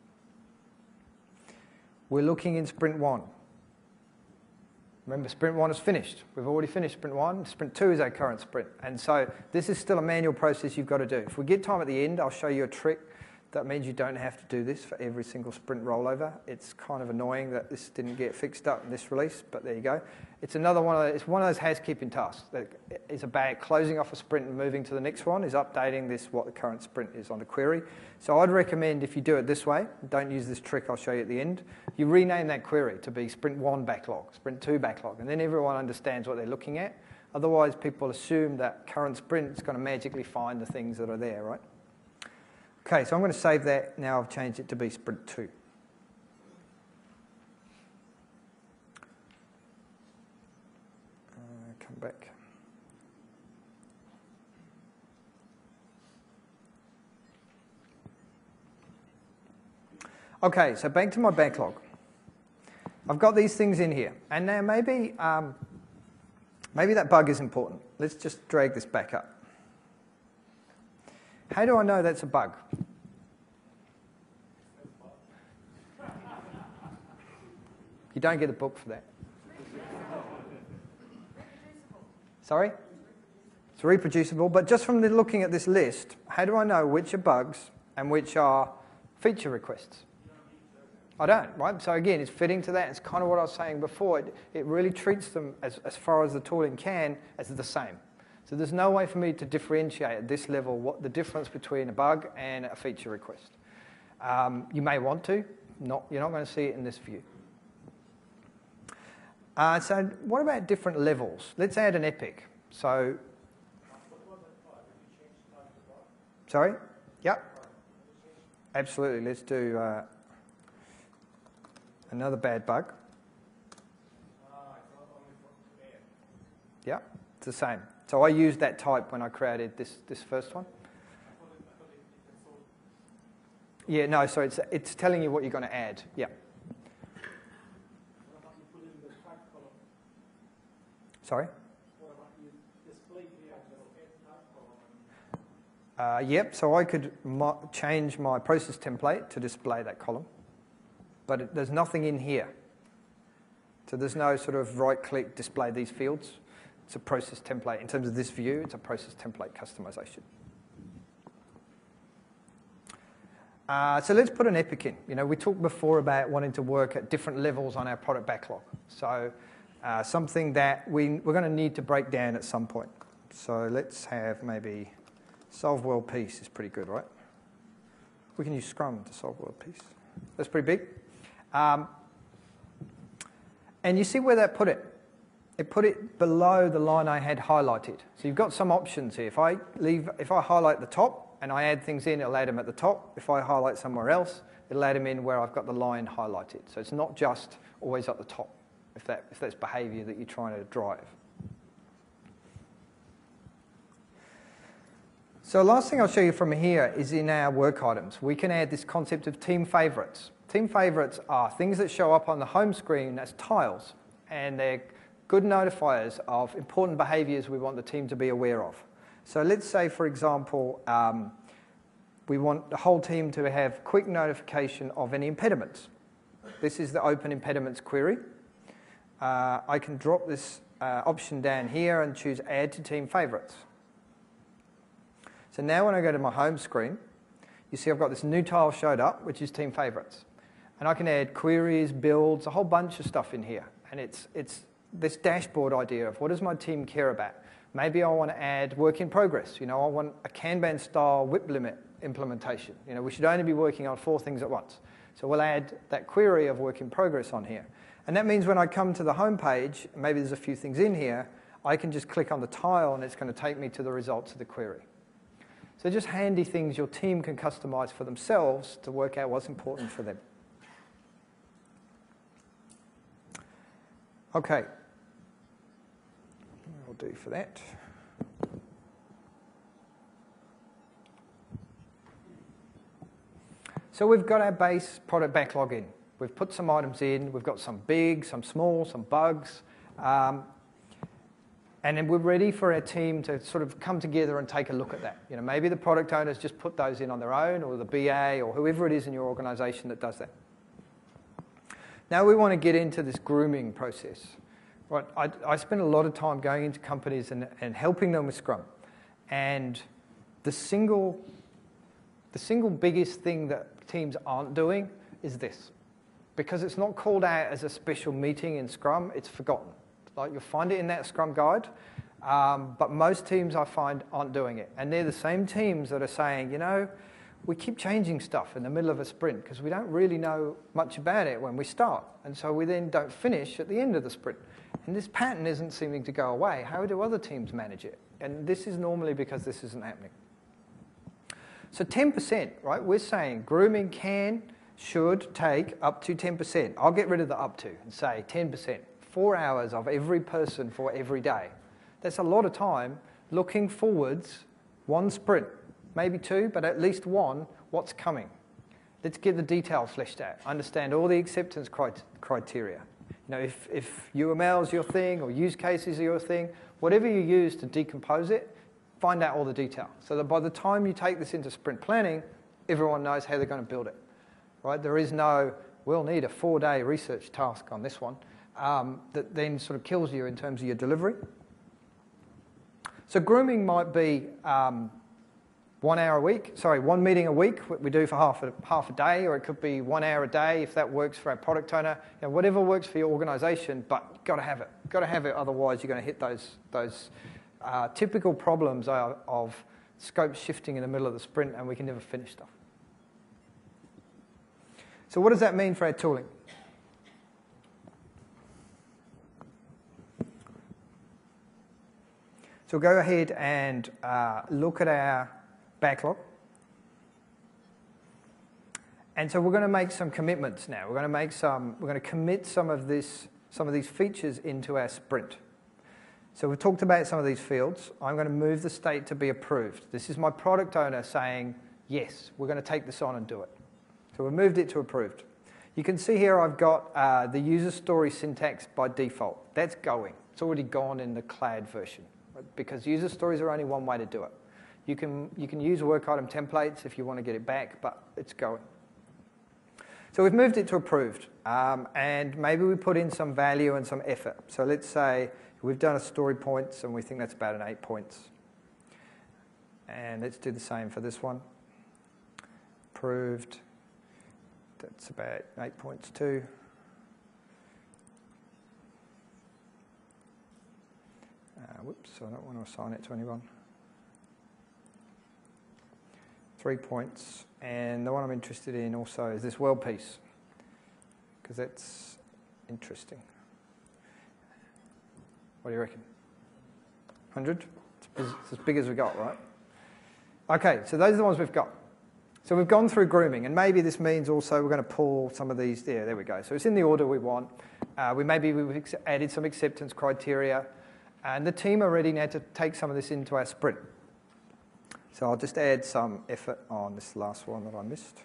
We're looking in sprint 1. Remember, sprint 1 is finished. We've already finished sprint 1. Sprint 2 is our current sprint. And so this is still a manual process you've got to do. If we get time at the end, I'll show you a trick. That means you don't have to do this for every single sprint rollover. It's kind of annoying that this didn't get fixed up in this release, but there you go. It's another one of those housekeeping tasks that is about closing off a sprint and moving to the next one, is updating this what the current sprint is on the query. So I'd recommend if you do it this way, don't use this trick I'll show you at the end, you rename that query to be sprint 1 backlog, sprint 2 backlog, and then everyone understands what they're looking at. Otherwise, people assume that current sprint is going to magically find the things that are there, right? Okay, so I'm going to save that. Now I've changed it to be sprint 2. Come back. Okay, so back to my backlog. I've got these things in here. And now maybe that bug is important. Let's just drag this back up. How do I know that's a bug? You don't get a book for that. Sorry? It's reproducible, but just from looking at this list, how do I know which are bugs and which are feature requests? I don't, right? So again, it's fitting to that. It's kind of what I was saying before. It really treats them, as far as the tooling can, as the same. So there's no way for me to differentiate at this level what the difference between a bug and a feature request. You may want to. You're not going to see it in this view. So what about different levels? Let's add an epic. So, sorry? Yep. Absolutely. Let's do another bad bug. Yep, it's the same. So I used that type when I created this first one. Yeah, no, so it's telling you what you're going to add. Yeah. Sorry? Yep, so I could change my process template to display that column, but there's nothing in here. So there's no sort of right-click display these fields. It's a process template. In terms of this view, it's a process template customization. So let's put an epic in. You know, we talked before about wanting to work at different levels on our product backlog. So something that we're going to need to break down at some point. So let's have maybe solve world peace is pretty good, right? We can use Scrum to solve world peace. That's pretty big. And you see where that put it? It put it below the line I had highlighted. So you've got some options here. If I highlight the top and I add things in, it'll add them at the top. If I highlight somewhere else, it'll add them in where I've got the line highlighted. So it's not just always at the top, if that's behavior that you're trying to drive. So the last thing I'll show you from here is in our work items. We can add this concept of team favorites. Team favorites are things that show up on the home screen as tiles, and they're good notifiers of important behaviors we want the team to be aware of. So let's say, for example, we want the whole team to have quick notification of any impediments. This is the open impediments query. I can drop this option down here and choose add to team favorites. So now when I go to my home screen, you see I've got this new tile showed up, which is team favorites. And I can add queries, builds, a whole bunch of stuff in here. And it's this dashboard idea of what does my team care about. Maybe I want to add work in progress. You know, I want a Kanban style WIP limit implementation. You know, we should only be working on 4 things at once. So we'll add that query of work in progress on here. And that means when I come to the home page, maybe there's a few things in here, I can just click on the tile and it's going to take me to the results of the query. So just handy things your team can customize for themselves to work out what's important for them. Okay. I'll do for that. So we've got our base product backlog in. We've put some items in. We've got some big, some small, some bugs. And then we're ready for our team to sort of come together and take a look at that. You know, maybe the product owners just put those in on their own, or the BA, or whoever it is in your organization that does that. Now we want to get into this grooming process. Right, I spend a lot of time going into companies and helping them with Scrum. And the single biggest thing that teams aren't doing is this. Because it's not called out as a special meeting in Scrum, it's forgotten. Like, you'll find it in that Scrum guide, but most teams I find aren't doing it. And they're the same teams that are saying, you know, we keep changing stuff in the middle of a sprint because we don't really know much about it when we start. And so we then don't finish at the end of the sprint. And this pattern isn't seeming to go away. How do other teams manage it? And this is normally because this isn't happening. So 10%, right? We're saying grooming should take up to 10%. I'll get rid of the up to and say 10%. 4 hours of every person for every day. That's a lot of time looking forwards, 1 sprint, maybe 2, but at least 1, what's coming. Let's get the details fleshed out. Understand all the acceptance criteria. You know, if UML is your thing or use cases are your thing, whatever you use to decompose it, find out all the detail. So that by the time you take this into sprint planning, everyone knows how they're going to build it. Right? There is no, we'll need a 4-day research task on this one. That then sort of kills you in terms of your delivery. So grooming might be 1 hour a week, one meeting a week we do for half a day, or it could be 1 hour a day if that works for our product owner. You know, whatever works for your organisation, but you've got to have it. You've got to have it, otherwise you're going to hit those typical problems of scope shifting in the middle of the sprint, and we can never finish stuff. So what does that mean for our tooling? So we'll go ahead and look at our backlog. And so we're going to make some commitments now. We're going to commit some of these features into our sprint. So we've talked about some of these fields. I'm going to move the state to be approved. This is my product owner saying, yes, we're going to take this on and do it. So we've moved it to approved. You can see here I've got the user story syntax by default. That's going. It's already gone in the cloud version, right? Because user stories are only one way to do it. You can use work item templates if you want to get it back, but it's going. So we've moved it to approved, and maybe we put in some value and some effort. So let's say we've done a story points, and we think that's about an 8 points. And let's do the same for this one. Approved. That's about 8 points too. Whoops, I don't want to assign it to anyone. 3 points. And the one I'm interested in also is this world piece, because that's interesting. What do you reckon? 100? It's as big as we got, right? Okay, so those are the ones we've got. So we've gone through grooming, and maybe this means also we're going to pull some of these. Yeah, there we go. So it's in the order we want. We've added some acceptance criteria, and the team are ready now to take some of this into our sprint. So I'll just add some effort on this last one that I missed.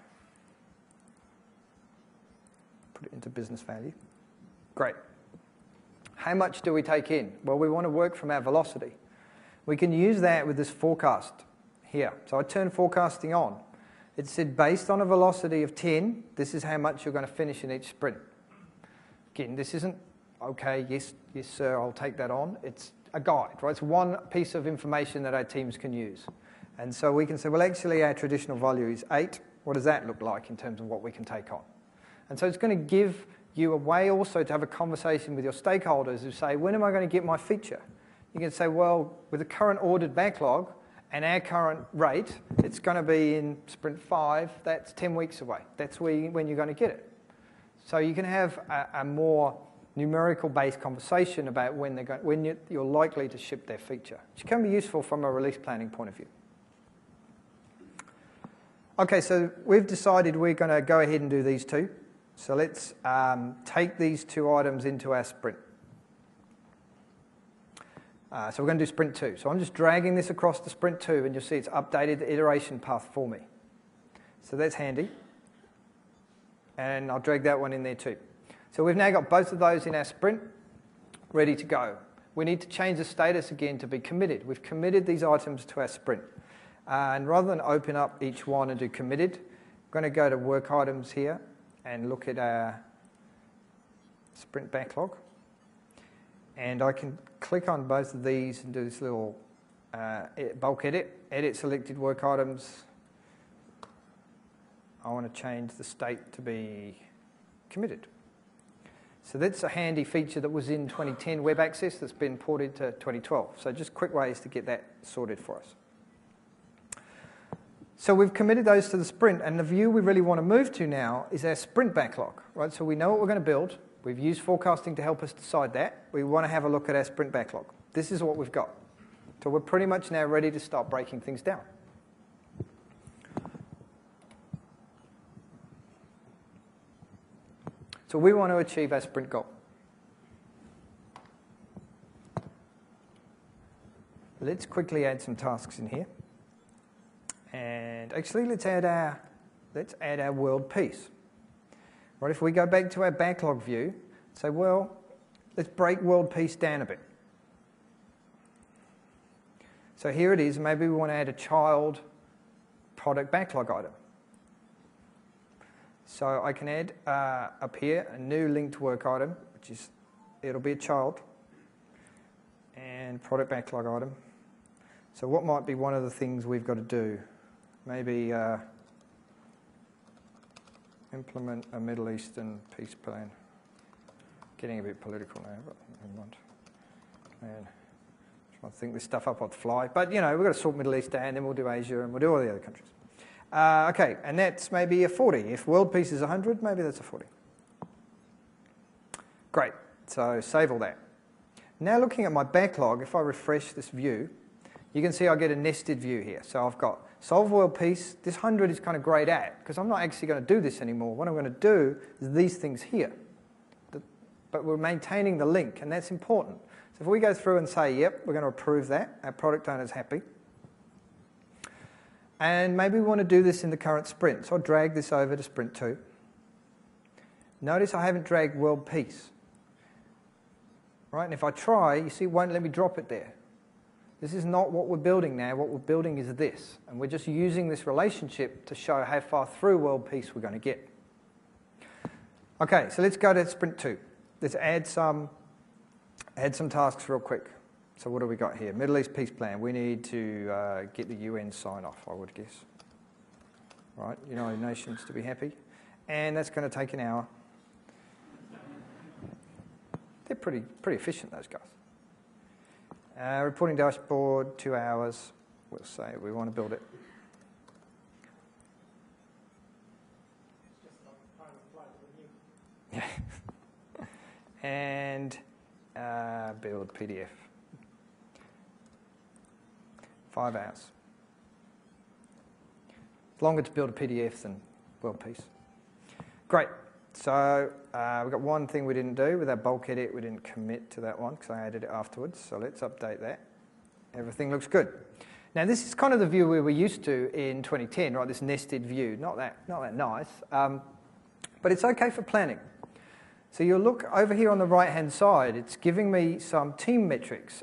Put it into business value. Great. How much do we take in? Well, we want to work from our velocity. We can use that with this forecast here. So I turn forecasting on. It said based on a velocity of 10, this is how much you're going to finish in each sprint. Again, this isn't, okay, yes, sir, I'll take that on. It's a guide, right? It's one piece of information that our teams can use. And so we can say, well, actually, our traditional value is 8. What does that look like in terms of what we can take on? And so it's going to give you a way also to have a conversation with your stakeholders who say, when am I going to get my feature? You can say, well, with the current ordered backlog and our current rate, it's going to be in sprint 5. That's 10 weeks away. That's when you're going to get it. So you can have a more numerical-based conversation about when you're likely to ship their feature, which can be useful from a release planning point of view. Okay, so we've decided we're going to go ahead and do these two. So let's take these 2 items into our sprint. So we're going to do sprint 2. So I'm just dragging this across to sprint 2, and you'll see it's updated the iteration path for me. So that's handy. And I'll drag that one in there too. So we've now got both of those in our sprint, ready to go. We need to change the status again to be committed. We've committed these items to our sprint. And rather than open up each one and do committed, I'm going to go to work items here and look at our sprint backlog. And I can click on both of these and do this little bulk edit selected work items. I want to change the state to be committed. So that's a handy feature that was in 2010 Web Access that's been ported to 2012. So just quick ways to get that sorted for us. So we've committed those to the sprint, and the view we really want to move to now is our sprint backlog, right? So we know what we're going to build. We've used forecasting to help us decide that. We want to have a look at our sprint backlog. This is what we've got. So we're pretty much now ready to start breaking things down. So we want to achieve our sprint goal. Let's quickly add some tasks in here. And actually, let's add our world piece. Right, if we go back to our backlog view, say, well, let's break world piece down a bit. So here it is. Maybe we want to add a child product backlog item. So I can add up here a new linked work item, it'll be a child, and product backlog item. So what might be one of the things we've got to do? Maybe implement a Middle Eastern peace plan. Getting a bit political now, but never mind. Man, trying to think this stuff up on the fly. But, you know, we've got to sort Middle East out, and then we'll do Asia, and we'll do all the other countries. Okay, and that's maybe a 40. If world peace is 100, maybe that's a 40. Great, so save all that. Now looking at my backlog, if I refresh this view, you can see I get a nested view here. So I've got solve world peace. This 100 is kind of greyed out because I'm not actually going to do this anymore. What I'm going to do is these things here. But we're maintaining the link, and that's important. So if we go through and say, yep, we're going to approve that, our product owner's happy. And maybe we want to do this in the current sprint. So I'll drag this over to sprint 2. Notice I haven't dragged world peace. Right, and if I try, you see it won't let me drop it there. This is not what we're building now. What we're building is this. And we're just using this relationship to show how far through world peace we're going to get. Okay, so let's go to sprint 2. Let's add some tasks real quick. So what do we got here? Middle East peace plan. We need to get the UN sign off, I would guess. Right, United Nations to be happy. And that's going to take an hour. They're pretty efficient, those guys. Reporting dashboard, 2 hours. We'll say we want to build it. Yeah. And build PDF. 5 hours. It's longer to build a PDF than world peace. Great. So we've got one thing we didn't do with our bulk edit. We didn't commit to that one because I added it afterwards. So let's update that. Everything looks good. Now this is kind of the view we were used to in 2010, right? This nested view. Not that nice, but it's okay for planning. So you'll look over here on the right-hand side. It's giving me some team metrics.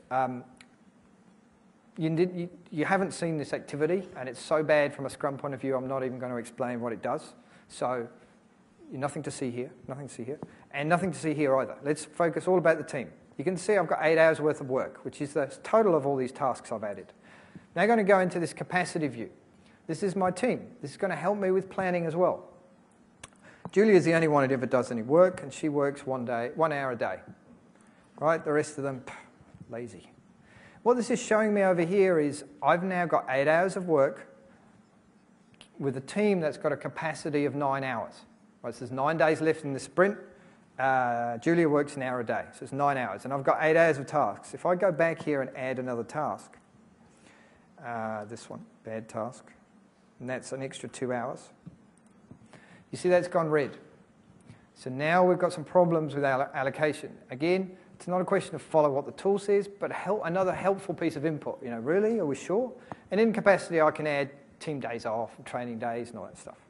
You haven't seen this activity, and it's so bad from a Scrum point of view, I'm not even going to explain what it does. So nothing to see here, and nothing to see here either. Let's focus all about the team. You can see I've got 8 hours worth of work, which is the total of all these tasks I've added. Now I'm going to go into this capacity view. This is my team. This is going to help me with planning as well. Julia's the only one who ever does any work, and she works 1 hour a day. Right? The rest of them, lazy. What this is showing me over here is I've now got 8 hours of work with a team that's got a capacity of 9 hours. Right, so there's 9 days left in the sprint. Julia works an hour a day, so it's 9 hours. And I've got 8 hours of tasks. If I go back here and add another task, this one, bad task, and that's an extra 2 hours. You see that's gone red. So now we've got some problems with our allocation. Again, it's not a question of follow what the tool says, but another helpful piece of input. Really, are we sure? And in capacity, I can add team days off, training days, and all that stuff.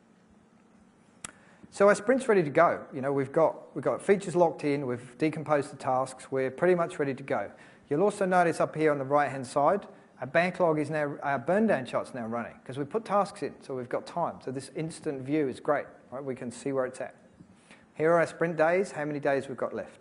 So our sprint's ready to go. We've got features locked in, we've decomposed the tasks, we're pretty much ready to go. You'll also notice up here on the right-hand side, our backlog is now, our burn down chart's now running because we've put tasks in, so we've got time. So this instant view is great, right? We can see where it's at. Here are our sprint days, how many days we've got left.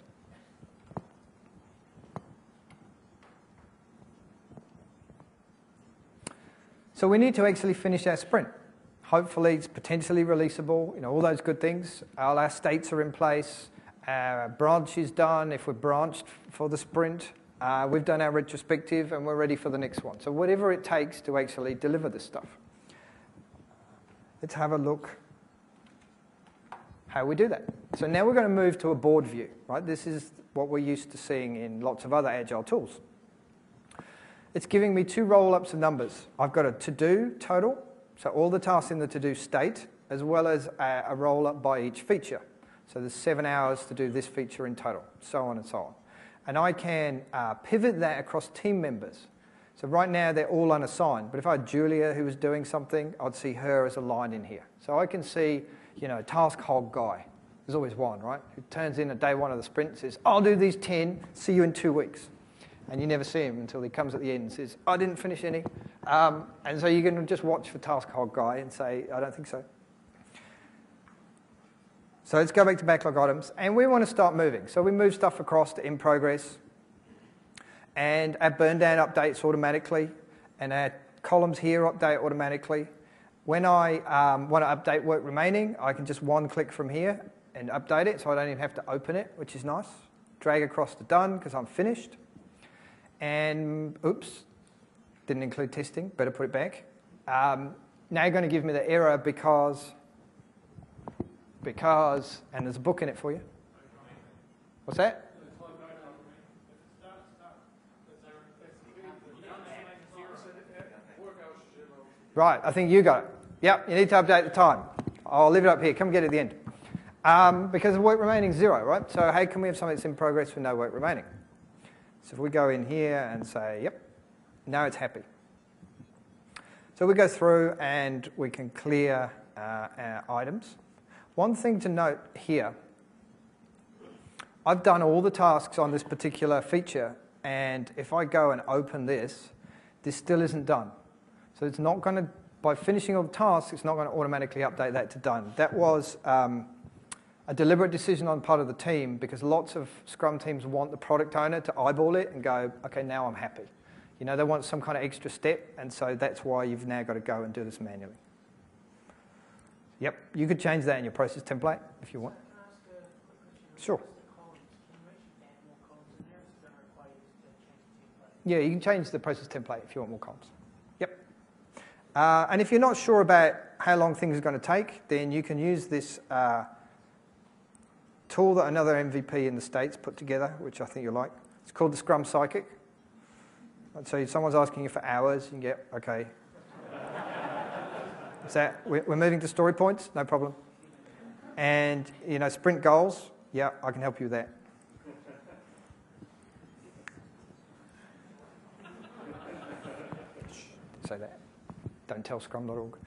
So we need to actually finish our sprint. Hopefully it's potentially releasable, all those good things. All our states are in place. Our branch is done if we're branched for the sprint. We've done our retrospective and we're ready for the next one. So whatever it takes to actually deliver this stuff. Let's have a look how we do that. So now we're going to move to a board view, right? This is what we're used to seeing in lots of other agile tools. It's giving me 2 roll-ups of numbers. I've got a to-do total, so all the tasks in the to-do state, as well as a roll-up by each feature. So there's 7 hours to do this feature in total, so on and so on. And I can pivot that across team members. So right now they're all unassigned, but if I had Julia who was doing something, I'd see her as a line in here. So I can see, task hog guy. There's always one, right? Who turns in at day 1 of the sprint and says, I'll do these 10, see you in 2 weeks. And you never see him until he comes at the end and says, I didn't finish any. And so you can just watch for task hog guy and say, I don't think so. So let's go back to backlog items. And we want to start moving. So we move stuff across to in progress. And our burn down updates automatically. and our columns here update automatically. When I want to update work remaining, I can just one click from here and update it, so I don't even have to open it, which is nice. Drag across to done because I'm finished. And, oops, didn't include testing, better put it back. Now you're going to give me the error because, and there's a book in it for you. What's that? Right, I think you got it. Yep, you need to update the time. I'll leave it up here. Come get it at the end. Because the work remaining is 0, right? So how can we have something that's in progress with no work remaining? So if we go in here and say, yep, now it's happy. So we go through and we can clear our items. One thing to note here, I've done all the tasks on this particular feature, and if I go and open this, this still isn't done. So it's not going to, by finishing all the tasks, it's not going to automatically update that to done. That was a deliberate decision on part of the team because lots of Scrum teams want the product owner to eyeball it and go, okay, now I'm happy. You know, they want some kind of extra step, and so that's why you've now got to go and do this manually. Yep, you could change that in your process template if you want. Can I ask a quick question? Sure. Can you actually add more columns in there, or is it required to change the template? Yeah, you can change the process template if you want more columns. Yep. And if you're not sure about how long things are going to take, then you can use this tool that another MVP in the States put together, which I think you'll like. It's called the Scrum Psychic. So if someone's asking you for hours, you can get, okay. Is that, we're moving to story points, no problem. And, you know, sprint goals, yeah, I can help you with that. Say that. Don't tell scrum.org.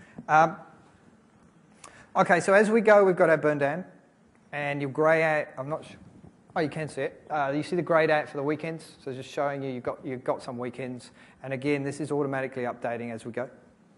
Okay, so as we go, we've got our burn down. And your grey out, I'm not sure. Oh, you can see it. You see the greyed out for the weekends. So just showing you you've got some weekends. And again, this is automatically updating as we go.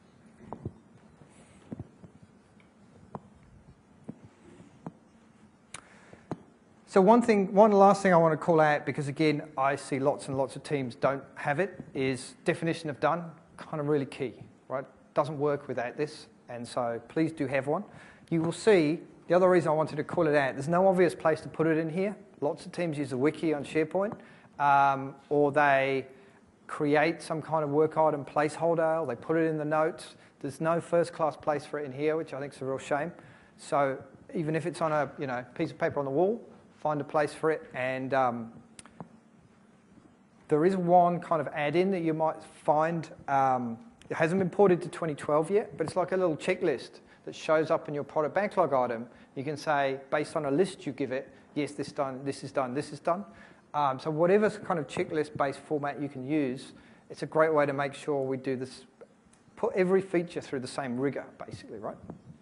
So one last thing I want to call out, because again, I see lots and lots of teams don't have it, is definition of done. Kind of really key, right? Doesn't work without this. And so please do have one. You will see, the other reason I wanted to call it out, there's no obvious place to put it in here. Lots of teams use the wiki on SharePoint, or they create some kind of work item placeholder, or they put it in the notes. There's no first-class place for it in here, which I think is a real shame. So even if it's on a piece of paper on the wall, find a place for it. And there is one kind of add-in that you might find. It hasn't been ported to 2012 yet, but it's like a little checklist that shows up in your product backlog item. You can say, based on a list you give it, yes, this is done, this is done, this is done. So whatever kind of checklist-based format you can use, it's a great way to make sure we do this, put every feature through the same rigor, basically, right?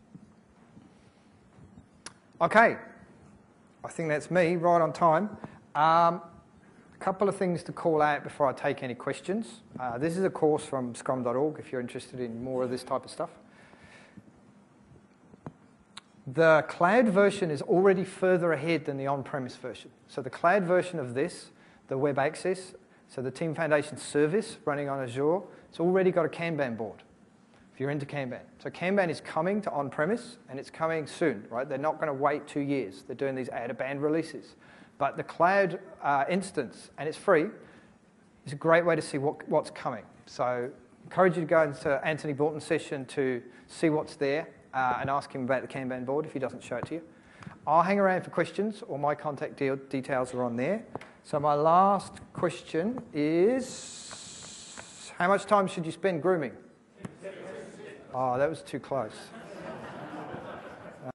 Okay, I think that's me, right on time. A couple of things to call out before I take any questions. This is a course from scrum.org if you're interested in more of this type of stuff. The cloud version is already further ahead than the on-premise version. So the cloud version of this, the web access, so the Team Foundation service running on Azure, it's already got a Kanban board, if you're into Kanban. So Kanban is coming to on-premise, and it's coming soon, right? They're not going to wait 2 years. They're doing these out-of-band releases. But the cloud instance, and it's free, is a great way to see what's coming. So I encourage you to go into Anthony Borton's session to see what's there. And ask him about the Kanban board if he doesn't show it to you. I'll hang around for questions, or my contact details are on there. So my last question is, how much time should you spend grooming? Oh, that was too close.